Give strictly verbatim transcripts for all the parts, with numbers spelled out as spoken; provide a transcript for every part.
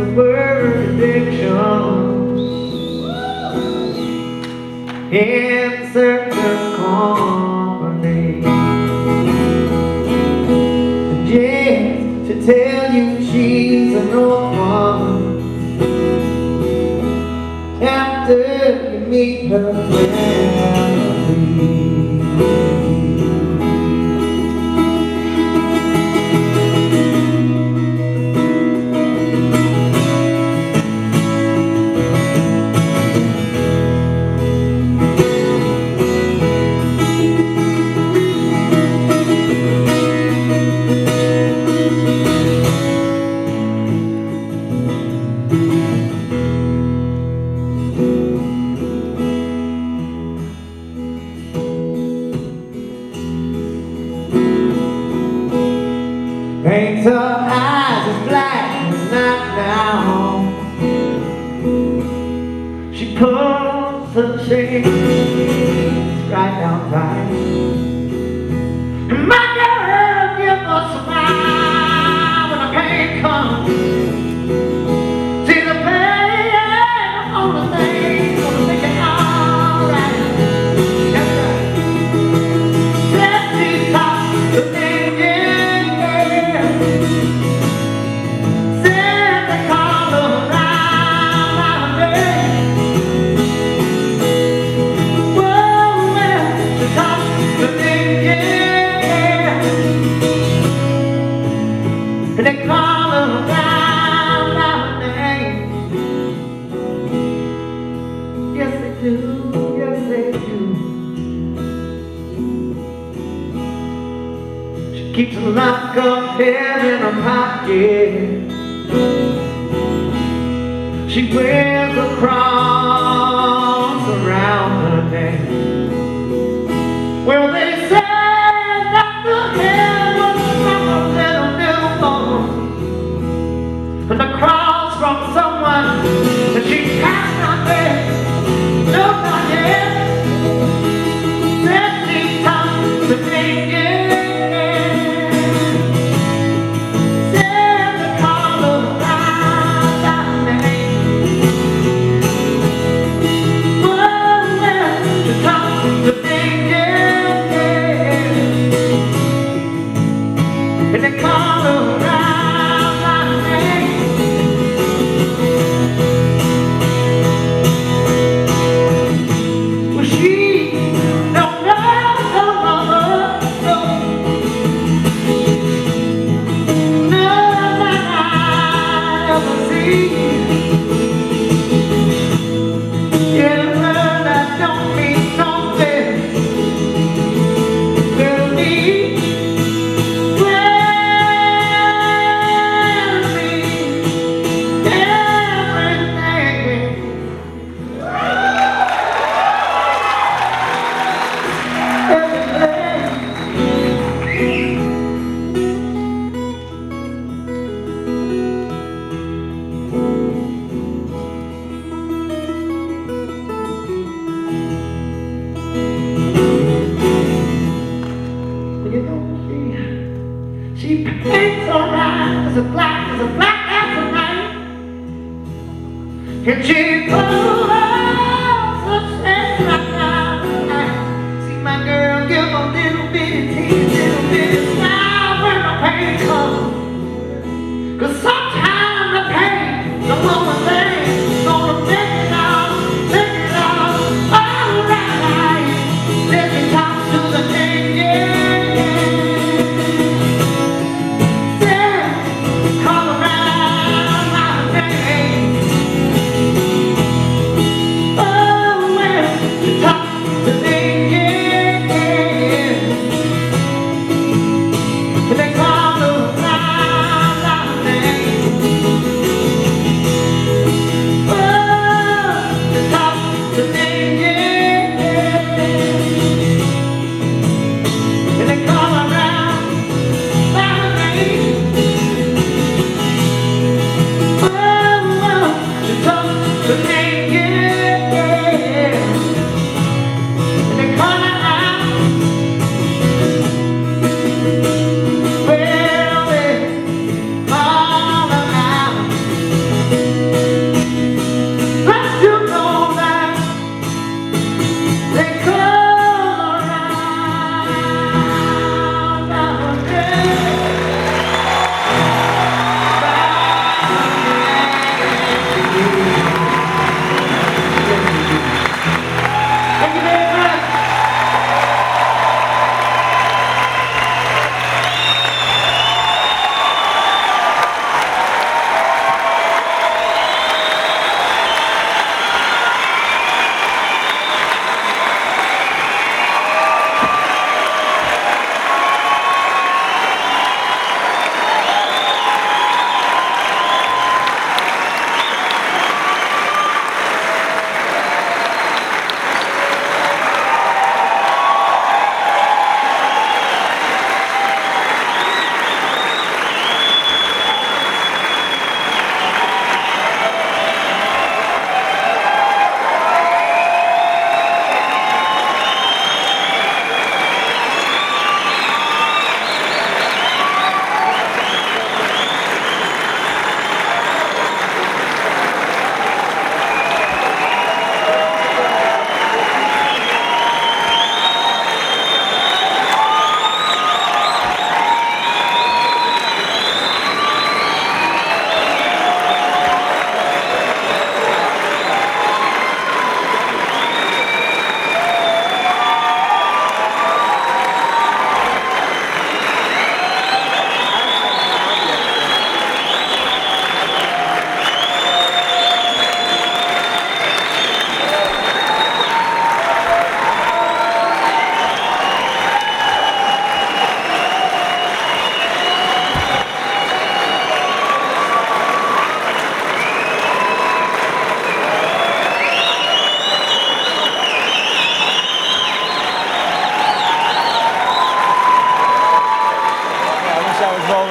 the word addiction in certain company. Just to tell you she's an old woman after you meet her family. Paints her eyes as black as night now. She pulls the shades right down tight. And my girl gives a smile when the pain comes. See the pain on the thing gonna make it alright. That's right. Said she's top the thing. And they call her down, down name. Yes they do, yes they do. She keeps a lock of pen in her pocket. She wears a cross around her neck. Well, they say that the hell was from a little newborn, and the cross from someone that she has not met. No, not yet. Said she talked to me, yeah. Said to call her around that name. Well, well, she talked to me, yeah. And they call her around my name. Well, she don't know her mama, no. None that I ever see. Yeah, well, that don't mean something to me. She paints her eyes as black as a black as a night, and she pulls the shades right down the night. See my girl give a little bitty tease, little bitty smile when the pain comes. 'Cause sometimes the pain, the woman thing, gonna make it out, make it out, all right. Let me talk to the king, yeah.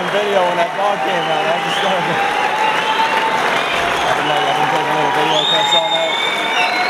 video when that dog came out. I just started. I've been, like, I've been taking little video clips all night.